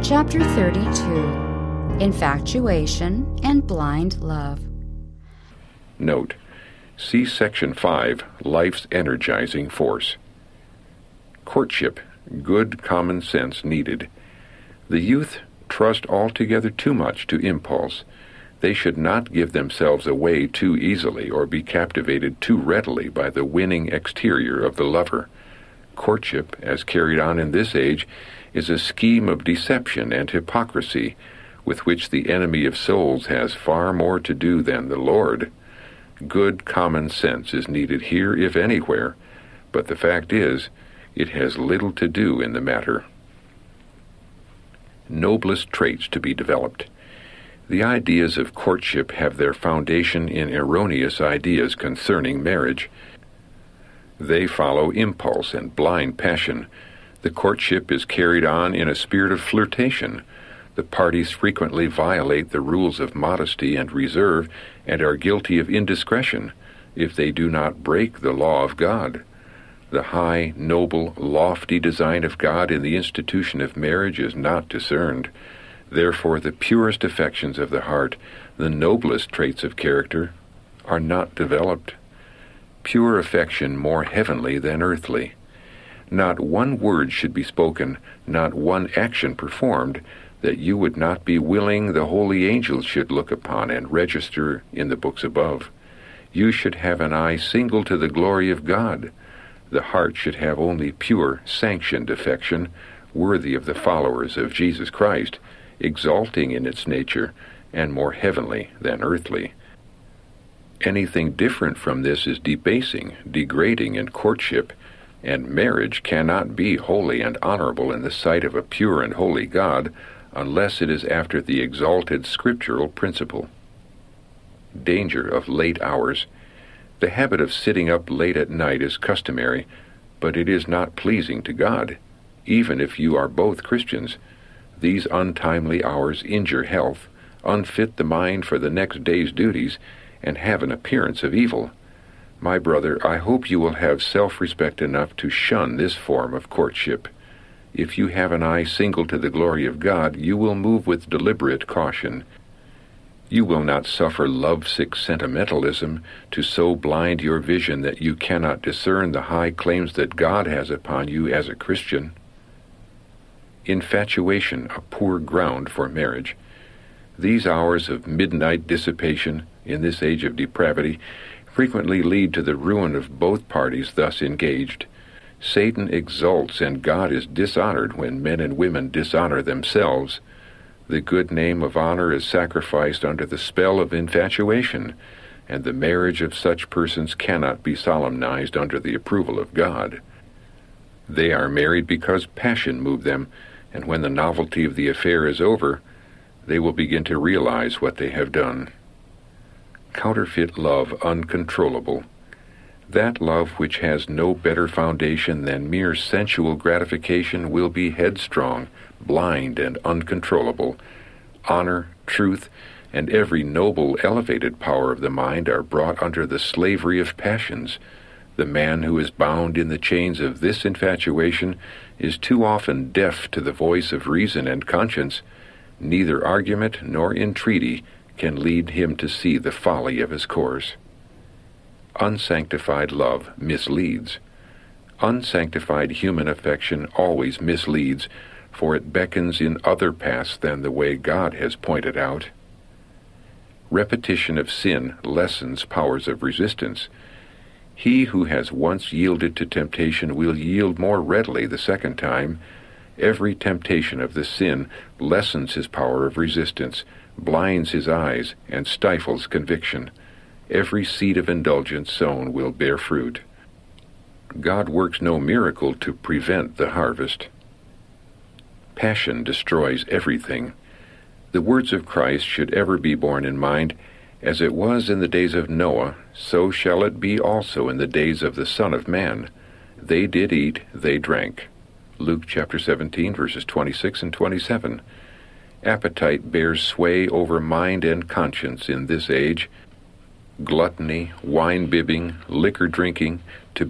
Chapter 32. Infatuation and Blind Love. Note: see Section 5, Life's Energizing Force. Courtship, good common sense needed. The youth trust altogether too much to impulse. They should not give themselves away too easily or be captivated too readily by the winning exterior of the lover. Courtship, as carried on in this age, is a scheme of deception and hypocrisy with which the enemy of souls has far more to do than the Lord. Good common sense is needed here, if anywhere, but the fact is, it has little to do in the matter. Noblest traits to be developed. The ideas of courtship have their foundation in erroneous ideas concerning marriage. They follow impulse and blind passion. The courtship is carried on in a spirit of flirtation. The parties frequently violate the rules of modesty and reserve and are guilty of indiscretion if they do not break the law of God. The high, noble, lofty design of God in the institution of marriage is not discerned. Therefore, the purest affections of the heart, the noblest traits of character, are not developed. Pure affection more heavenly than earthly. Not one word should be spoken, not one action performed, that you would not be willing the holy angels should look upon and register in the books above. You should have an eye single to the glory of God. The heart should have only pure, sanctioned affection, worthy of the followers of Jesus Christ, exalting in its nature, and more heavenly than earthly. Anything different from this is debasing, degrading in courtship, and marriage cannot be holy and honorable in the sight of a pure and holy God unless it is after the exalted scriptural principle. Danger of late hours. The habit of sitting up late at night is customary, but it is not pleasing to God, even if you are both Christians. These untimely hours injure health, unfit the mind for the next day's duties, and have an appearance of evil. My brother, I hope you will have self-respect enough to shun this form of courtship. If you have an eye single to the glory of God, you will move with deliberate caution. You will not suffer lovesick sentimentalism to so blind your vision that you cannot discern the high claims that God has upon you as a Christian. Infatuation, a poor ground for marriage. These hours of midnight dissipation, in this age of depravity, frequently lead to the ruin of both parties thus engaged. Satan exults and God is dishonored when men and women dishonor themselves. The good name of honor is sacrificed under the spell of infatuation, and the marriage of such persons cannot be solemnized under the approval of God. They are married because passion moved them, and when the novelty of the affair is over, they will begin to realize what they have done. Counterfeit love uncontrollable. That love which has no better foundation than mere sensual gratification will be headstrong, blind, and uncontrollable. Honor, truth, and every noble, elevated power of the mind are brought under the slavery of passions. The man who is bound in the chains of this infatuation is too often deaf to the voice of reason and conscience. Neither argument nor entreaty can lead him to see the folly of his course. Unsanctified love misleads. Unsanctified human affection always misleads, for it beckons in other paths than the way God has pointed out. Repetition of sin lessens powers of resistance. He who has once yielded to temptation will yield more readily the second time. Every temptation of the sin lessens his power of resistance, blinds his eyes, and stifles conviction. Every seed of indulgence sown will bear fruit. God works no miracle to prevent the harvest. Passion destroys everything. The words of Christ should ever be borne in mind. As it was in the days of Noah, so shall it be also in the days of the Son of Man. They did eat, they drank. Luke chapter 17, verses 26 and 27. Appetite bears sway over mind and conscience in this age. Gluttony, wine-bibbing, liquor-drinking,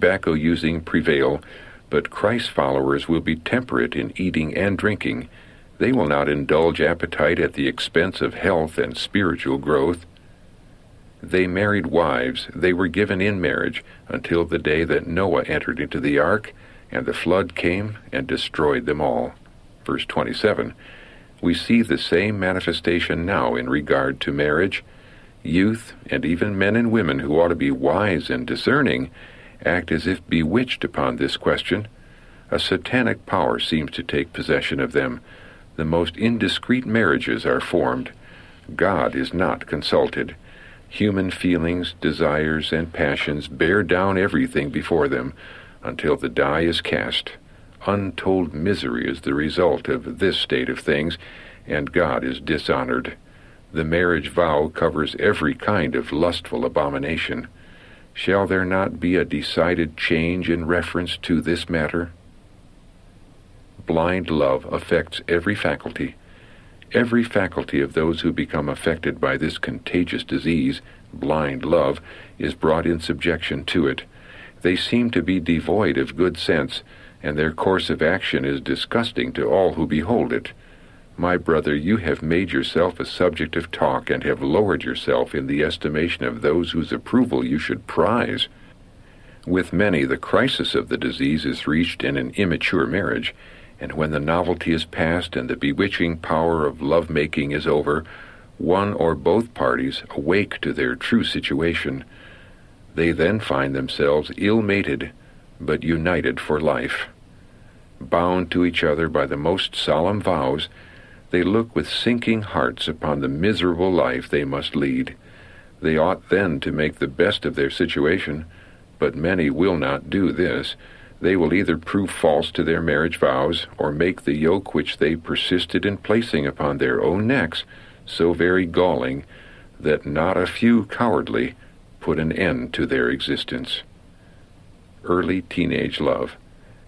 tobacco-using prevail, but Christ's followers will be temperate in eating and drinking. They will not indulge appetite at the expense of health and spiritual growth. They married wives. They were given in marriage until the day that Noah entered into the ark, and the flood came and destroyed them all. Verse 27. We see the same manifestation now in regard to marriage. Youth, and even men and women who ought to be wise and discerning, act as if bewitched upon this question. A satanic power seems to take possession of them. The most indiscreet marriages are formed. God is not consulted. Human feelings, desires, and passions bear down everything before them until the die is cast. Untold misery is the result of this state of things, and God is dishonored. The marriage vow covers every kind of lustful abomination. Shall there not be a decided change in reference to this matter? Blind love affects every faculty. Every faculty of those who become affected by this contagious disease, blind love, is brought in subjection to it. They seem to be devoid of good sense, and their course of action is disgusting to all who behold it. My brother, you have made yourself a subject of talk and have lowered yourself in the estimation of those whose approval you should prize. With many, the crisis of the disease is reached in an immature marriage, and when the novelty is past and the bewitching power of love-making is over, one or both parties awake to their true situation. They then find themselves ill-mated, but united for life. Bound to each other by the most solemn vows, they look with sinking hearts upon the miserable life they must lead. They ought then to make the best of their situation, but many will not do this. They will either prove false to their marriage vows, or make the yoke which they persisted in placing upon their own necks so very galling that not a few cowardly put an end to their existence. Early teenage love.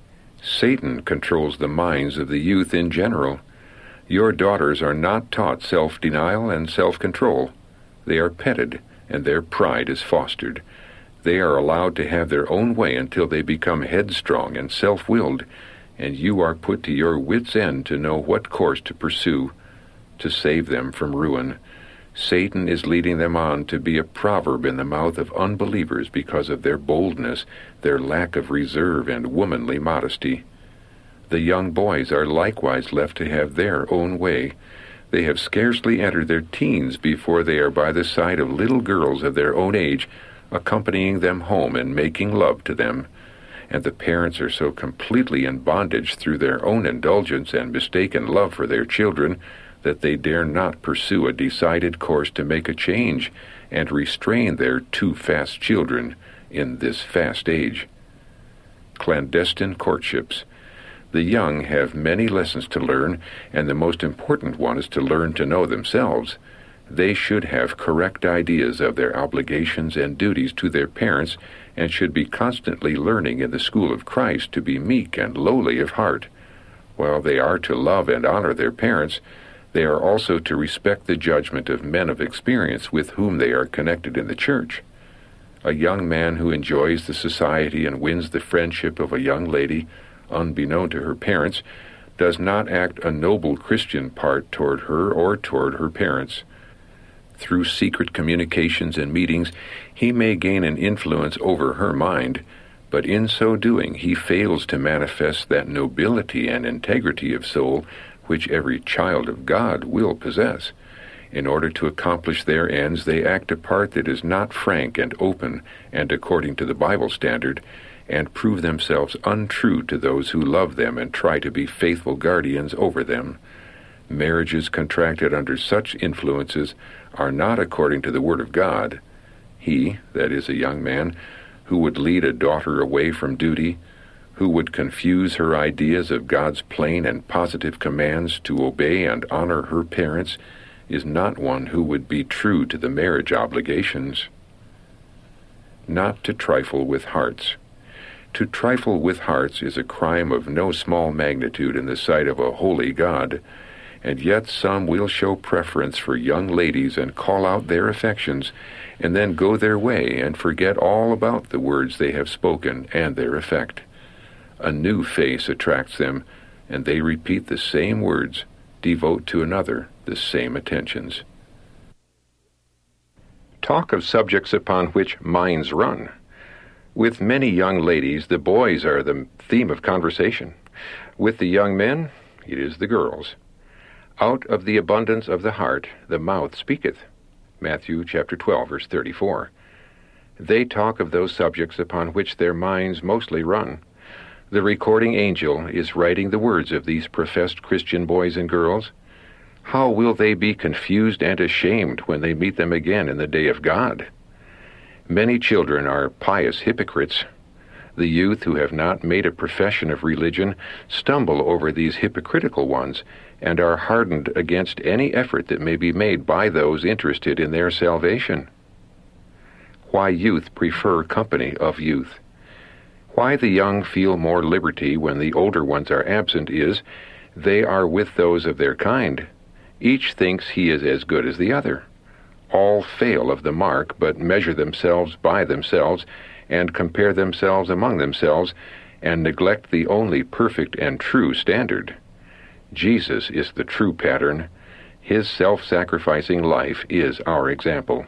Satan controls the minds of the youth in general. Your daughters are not taught self-denial and self-control. They are petted, and their pride is fostered. They are allowed to have their own way until they become headstrong and self-willed, and you are put to your wits' end to know what course to pursue to save them from ruin. Satan is leading them on to be a proverb in the mouth of unbelievers because of their boldness, their lack of reserve and womanly modesty. The young boys are likewise left to have their own way. They have scarcely entered their teens before they are by the side of little girls of their own age, accompanying them home and making love to them. And the parents are so completely in bondage through their own indulgence and mistaken love for their children that they dare not pursue a decided course to make a change and restrain their too fast children in this fast age. Clandestine courtships. The young have many lessons to learn, and the most important one is to learn to know themselves. They should have correct ideas of their obligations and duties to their parents, and should be constantly learning in the school of Christ to be meek and lowly of heart. While they are to love and honor their parents, they are also to respect the judgment of men of experience with whom they are connected in the church. A young man who enjoys the society and wins the friendship of a young lady, unbeknown to her parents, does not act a noble Christian part toward her or toward her parents. Through secret communications and meetings, he may gain an influence over her mind, but in so doing he fails to manifest that nobility and integrity of soul which every child of God will possess. In order to accomplish their ends, they act a part that is not frank and open and according to the Bible standard, and prove themselves untrue to those who love them and try to be faithful guardians over them. Marriages contracted under such influences are not according to the Word of God. He, that is a young man, who would lead a daughter away from duty, who would confuse her ideas of God's plain and positive commands to obey and honor her parents, is not one who would be true to the marriage obligations. Not to trifle with hearts. To trifle with hearts is a crime of no small magnitude in the sight of a holy God, and yet some will show preference for young ladies and call out their affections, and then go their way and forget all about the words they have spoken and their effect. A new face attracts them, and they repeat the same words, devote to another the same attentions. Talk of subjects upon which minds run. With many young ladies, the boys are the theme of conversation. With the young men, it is the girls. Out of the abundance of the heart, the mouth speaketh. Matthew chapter 12, verse 34. They talk of those subjects upon which their minds mostly run. The recording angel is writing the words of these professed Christian boys and girls. How will they be confused and ashamed when they meet them again in the day of God? Many children are pious hypocrites. The youth who have not made a profession of religion stumble over these hypocritical ones and are hardened against any effort that may be made by those interested in their salvation. Why youth prefer company of youth. Why the young feel more liberty when the older ones are absent is, they are with those of their kind. Each thinks he is as good as the other. All fail of the mark, but measure themselves by themselves, and compare themselves among themselves, and neglect the only perfect and true standard. Jesus is the true pattern. His self-sacrificing life is our example.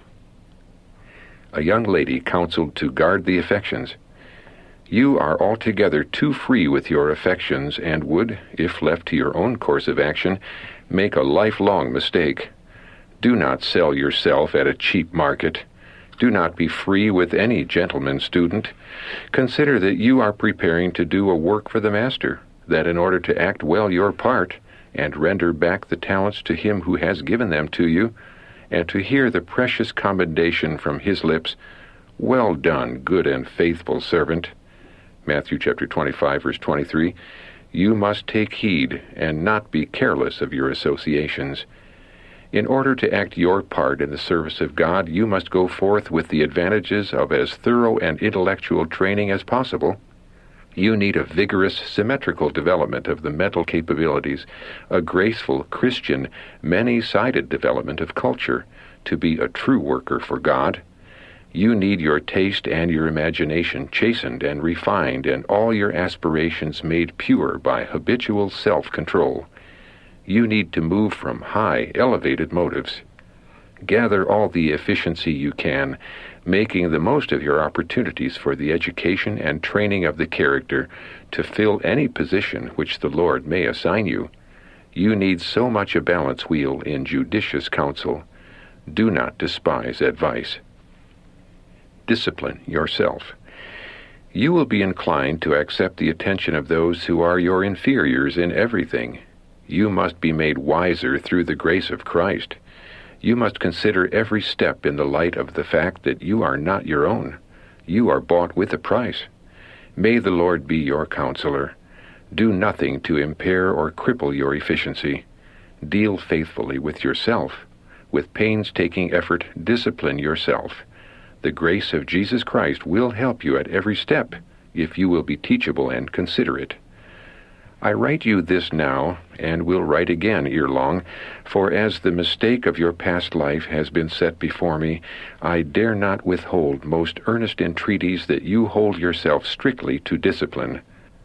A young lady counseled to guard the affections. You are altogether too free with your affections and would, if left to your own course of action, make a lifelong mistake. Do not sell yourself at a cheap market. Do not be free with any gentleman student. Consider that you are preparing to do a work for the Master, that in order to act well your part, and render back the talents to him who has given them to you, and to hear the precious commendation from his lips, "Well done, good and faithful servant," Matthew chapter 25, verse 23, you must take heed and not be careless of your associations. In order to act your part in the service of God, you must go forth with the advantages of as thorough and intellectual training as possible. You need a vigorous, symmetrical development of the mental capabilities, a graceful, Christian, many-sided development of culture, to be a true worker for God. You need your taste and your imagination chastened and refined, and all your aspirations made pure by habitual self-control. You need to move from high, elevated motives. Gather all the efficiency you can, making the most of your opportunities for the education and training of the character to fill any position which the Lord may assign you. You need so much a balance wheel in judicious counsel. Do not despise advice. Discipline yourself. You will be inclined to accept the attention of those who are your inferiors in everything. You must be made wiser through the grace of Christ. You must consider every step in the light of the fact that you are not your own. You are bought with a price. May the Lord be your counselor. Do nothing to impair or cripple your efficiency. Deal faithfully with yourself. With painstaking effort, discipline yourself. The grace of Jesus Christ will help you at every step, if you will be teachable and considerate. I write you this now, and will write again ere long, for as the mistake of your past life has been set before me, I dare not withhold most earnest entreaties that you hold yourself strictly to discipline.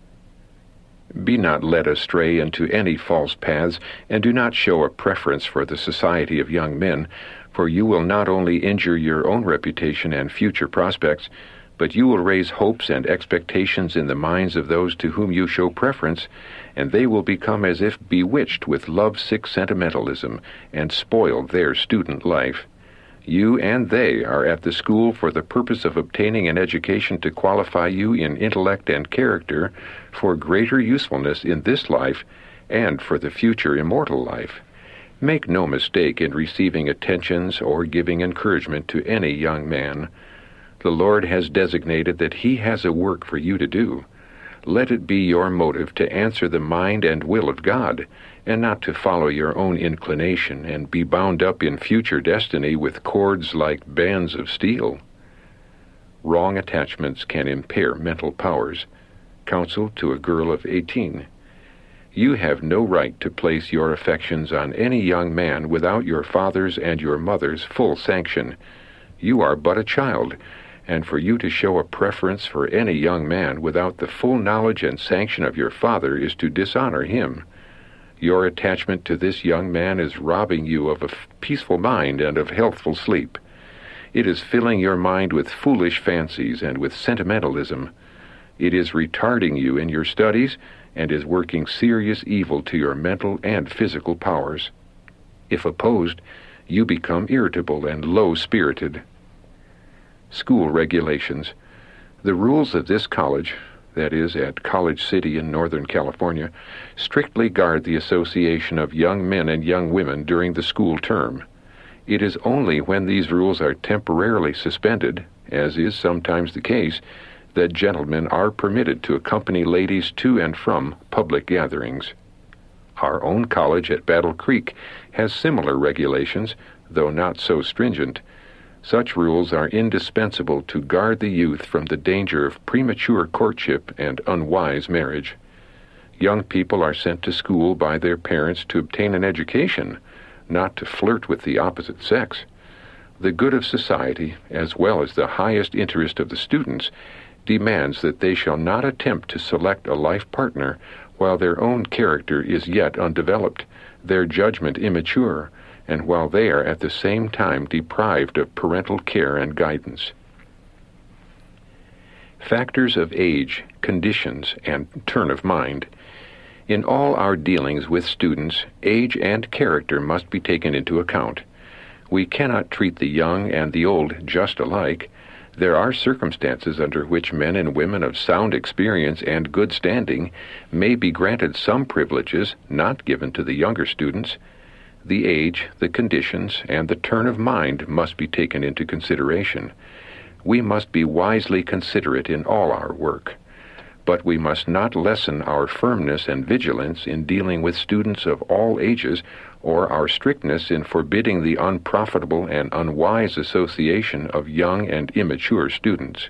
Be not led astray into any false paths, and do not show a preference for the society of young men, for you will not only injure your own reputation and future prospects, but you will raise hopes and expectations in the minds of those to whom you show preference, and they will become as if bewitched with love-sick sentimentalism and spoil their student life. You and they are at the school for the purpose of obtaining an education to qualify you in intellect and character for greater usefulness in this life and for the future immortal life. Make no mistake in receiving attentions or giving encouragement to any young man. The Lord has designated that He has a work for you to do. Let it be your motive to answer the mind and will of God, and not to follow your own inclination and be bound up in future destiny with cords like bands of steel. Wrong attachments can impair mental powers. Counsel to a girl of 18. You have no right to place your affections on any young man without your father's and your mother's full sanction. You are but a child, and for you to show a preference for any young man without the full knowledge and sanction of your father is to dishonor him. Your attachment to this young man is robbing you of a peaceful mind and of healthful sleep. It is filling your mind with foolish fancies and with sentimentalism. It is retarding you in your studies and is working serious evil to your mental and physical powers. If opposed, you become irritable and low-spirited. School regulations. The rules of this college, that is, at College City in Northern California, strictly guard the association of young men and young women during the school term. It is only when these rules are temporarily suspended, as is sometimes the case, that gentlemen are permitted to accompany ladies to and from public gatherings. Our own college at Battle Creek has similar regulations, though not so stringent. Such rules are indispensable to guard the youth from the danger of premature courtship and unwise marriage. Young people are sent to school by their parents to obtain an education, not to flirt with the opposite sex. The good of society, as well as the highest interest of the students, demands that they shall not attempt to select a life partner while their own character is yet undeveloped, their judgment immature, and while they are at the same time deprived of parental care and guidance. Factors of age, conditions, and turn of mind. In all our dealings with students, age and character must be taken into account. We cannot treat the young and the old just alike. There are circumstances under which men and women of sound experience and good standing may be granted some privileges not given to the younger students. The age, the conditions, and the turn of mind must be taken into consideration. We must be wisely considerate in all our work. But we must not lessen our firmness and vigilance in dealing with students of all ages, or our strictness in forbidding the unprofitable and unwise association of young and immature students.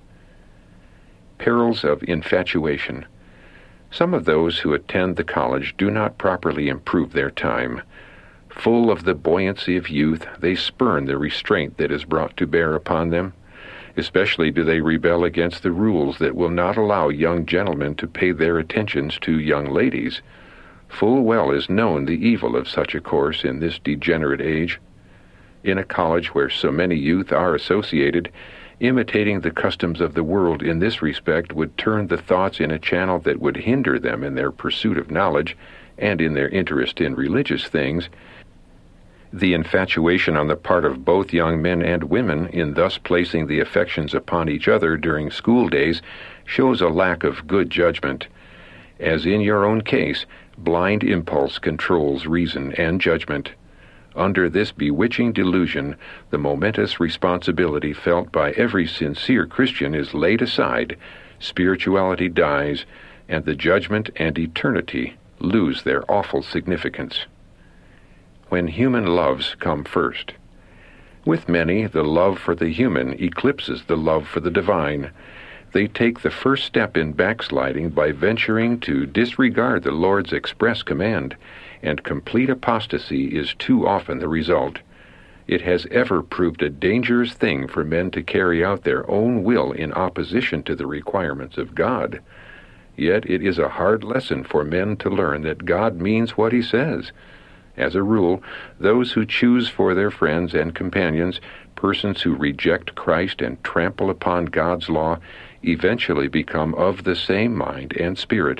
Perils of infatuation. Some of those who attend the college do not properly improve their time. Full of the buoyancy of youth, they spurn the restraint that is brought to bear upon them. Especially do they rebel against the rules that will not allow young gentlemen to pay their attentions to young ladies. Full well is known the evil of such a course in this degenerate age. In a college where so many youth are associated, imitating the customs of the world in this respect would turn the thoughts in a channel that would hinder them in their pursuit of knowledge and in their interest in religious things. The infatuation on the part of both young men and women in thus placing the affections upon each other during school days shows a lack of good judgment. As in your own case, blind impulse controls reason and judgment. Under this bewitching delusion, the momentous responsibility felt by every sincere Christian is laid aside, spirituality dies, and the judgment and eternity lose their awful significance. When human loves come first. With many, the love for the human eclipses the love for the divine. They take the first step in backsliding by venturing to disregard the Lord's express command, and complete apostasy is too often the result. It has ever proved a dangerous thing for men to carry out their own will in opposition to the requirements of God. Yet it is a hard lesson for men to learn that God means what He says. As a rule, those who choose for their friends and companions persons who reject Christ and trample upon God's law eventually become of the same mind and spirit.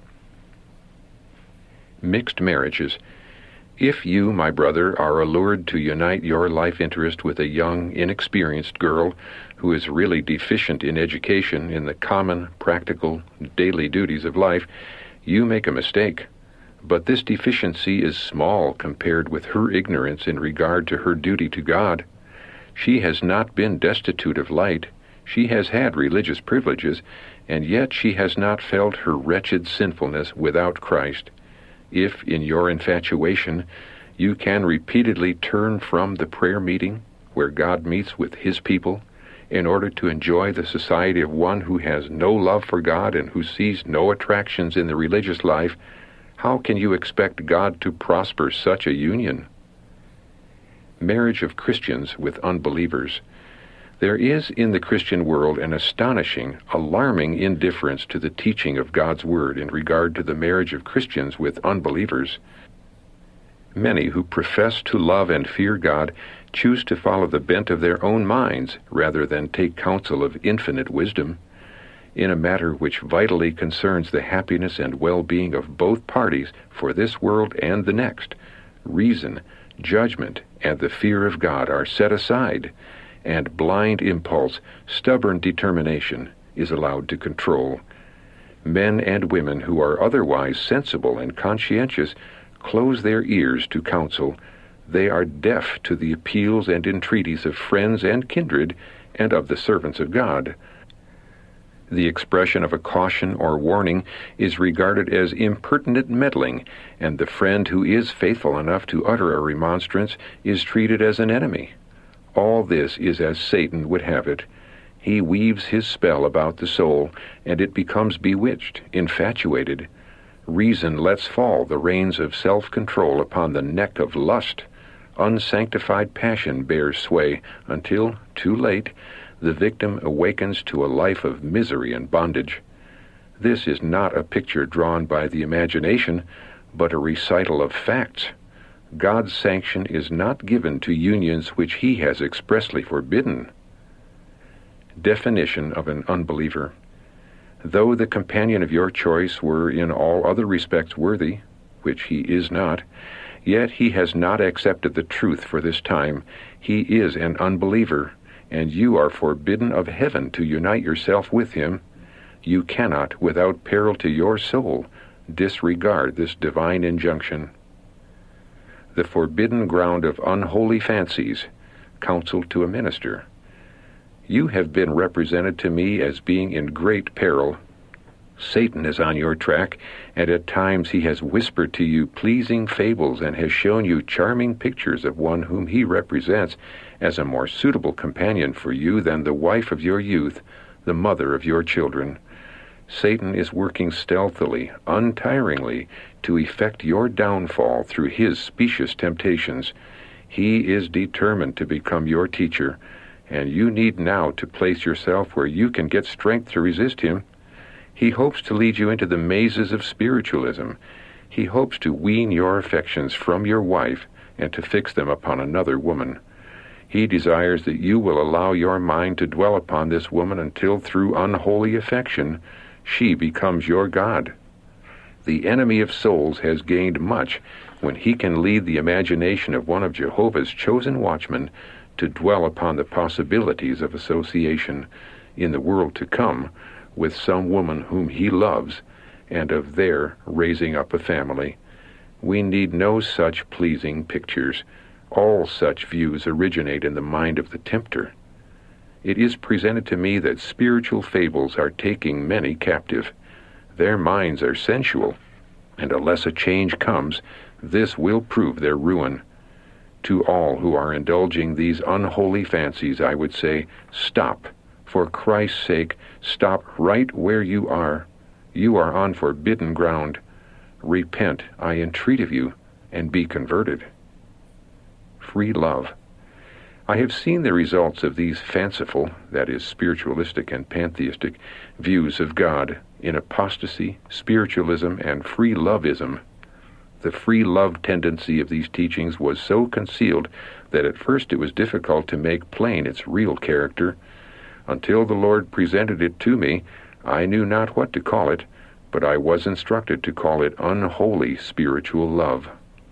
Mixed marriages. If you, my brother, are allured to unite your life interest with a young, inexperienced girl who is really deficient in education in the common, practical, daily duties of life, you make a mistake. But this deficiency is small compared with her ignorance in regard to her duty to God. She has not been destitute of light. She has had religious privileges, and yet she has not felt her wretched sinfulness without Christ. If, in your infatuation, you can repeatedly turn from the prayer meeting, where God meets with His people, in order to enjoy the society of one who has no love for God and who sees no attractions in the religious life, how can you expect God to prosper such a union? Marriage of Christians with unbelievers. There is in the Christian world an astonishing, alarming indifference to the teaching of God's Word in regard to the marriage of Christians with unbelievers. Many who profess to love and fear God choose to follow the bent of their own minds rather than take counsel of infinite wisdom. In a matter which vitally concerns the happiness and well-being of both parties for this world and the next, reason, judgment, and the fear of God are set aside, and blind impulse, stubborn determination is allowed to control. Men and women who are otherwise sensible and conscientious close their ears to counsel. They are deaf to the appeals and entreaties of friends and kindred and of the servants of God. The expression of a caution or warning is regarded as impertinent meddling, and the friend who is faithful enough to utter a remonstrance is treated as an enemy. All this is as Satan would have it. He weaves his spell about the soul, and it becomes bewitched, infatuated. Reason lets fall the reins of self-control upon the neck of lust. Unsanctified passion bears sway until, too late, the victim awakens to a life of misery and bondage. This is not a picture drawn by the imagination, but a recital of facts. God's sanction is not given to unions which He has expressly forbidden. Definition of an unbeliever. Though the companion of your choice were in all other respects worthy, which he is not, yet he has not accepted the truth for this time. He is an unbeliever, and you are forbidden of heaven to unite yourself with him. You cannot, without peril to your soul, disregard this divine injunction. The forbidden ground of unholy fancies, counsel to a minister. You have been represented to me as being in great peril. Satan is on your track, and at times he has whispered to you pleasing fables and has shown you charming pictures of one whom he represents as a more suitable companion for you than the wife of your youth, the mother of your children. Satan is working stealthily, untiringly, to effect your downfall through his specious temptations. He is determined to become your teacher, and you need now to place yourself where you can get strength to resist him. He hopes to lead you into the mazes of spiritualism. He hopes to wean your affections from your wife and to fix them upon another woman. He desires that you will allow your mind to dwell upon this woman until, through unholy affection, she becomes your God. The enemy of souls has gained much when he can lead the imagination of one of Jehovah's chosen watchmen to dwell upon the possibilities of association in the world to come with some woman whom he loves, and of their raising up a family. We need no such pleasing pictures. All such views originate in the mind of the tempter. It is presented to me that spiritual fables are taking many captive. Their minds are sensual, and unless a change comes, this will prove their ruin. To all who are indulging these unholy fancies, I would say, stop. For Christ's sake, stop right where you are. You are on forbidden ground. Repent, I entreat of you, and be converted. Free love. I have seen the results of these fanciful, that is, spiritualistic and pantheistic, views of God in apostasy, spiritualism, and free loveism. The free love tendency of these teachings was so concealed that at first it was difficult to make plain its real character. Until the Lord presented it to me, I knew not what to call it, but I was instructed to call it unholy spiritual love.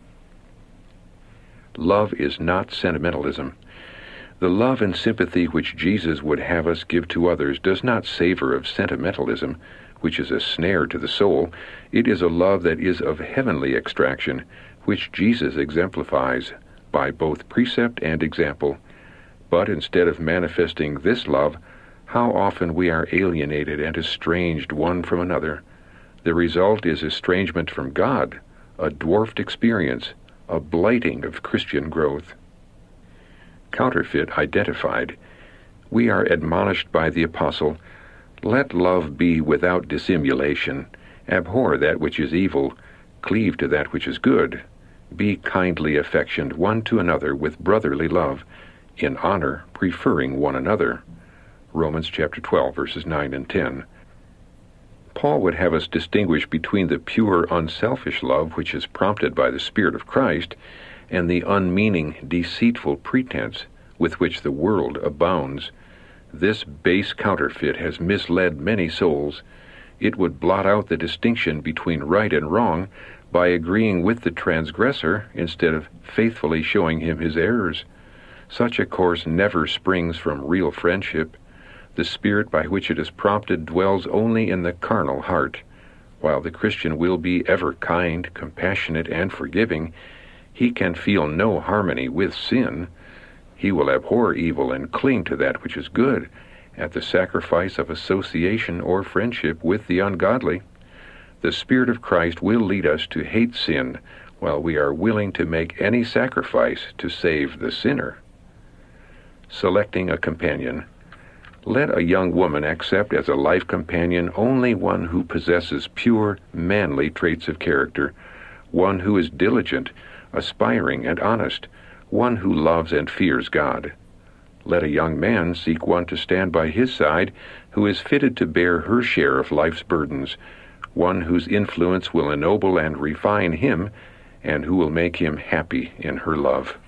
Love is not sentimentalism. The love and sympathy which Jesus would have us give to others does not savor of sentimentalism, which is a snare to the soul. It is a love that is of heavenly extraction, which Jesus exemplifies by both precept and example. But instead of manifesting this love, how often we are alienated and estranged one from another. The result is estrangement from God, a dwarfed experience, a blighting of Christian growth. Counterfeit identified. We are admonished by the Apostle, "Let love be without dissimulation. Abhor that which is evil. Cleave to that which is good. Be kindly affectioned one to another with brotherly love, in honor preferring one another." Romans chapter 12, verses 9 and 10. Paul would have us distinguish between the pure, unselfish love which is prompted by the Spirit of Christ and the unmeaning, deceitful pretense with which the world abounds. This base counterfeit has misled many souls. It would blot out the distinction between right and wrong by agreeing with the transgressor instead of faithfully showing him his errors. Such a course never springs from real friendship. The spirit by which it is prompted dwells only in the carnal heart. While the Christian will be ever kind, compassionate, and forgiving, he can feel no harmony with sin. He will abhor evil and cling to that which is good, at the sacrifice of association or friendship with the ungodly. The Spirit of Christ will lead us to hate sin, while we are willing to make any sacrifice to save the sinner. Selecting a companion. Let a young woman accept as a life companion only one who possesses pure, manly traits of character, one who is diligent, aspiring, and honest, one who loves and fears God. Let a young man seek one to stand by his side who is fitted to bear her share of life's burdens, one whose influence will ennoble and refine him, and who will make him happy in her love.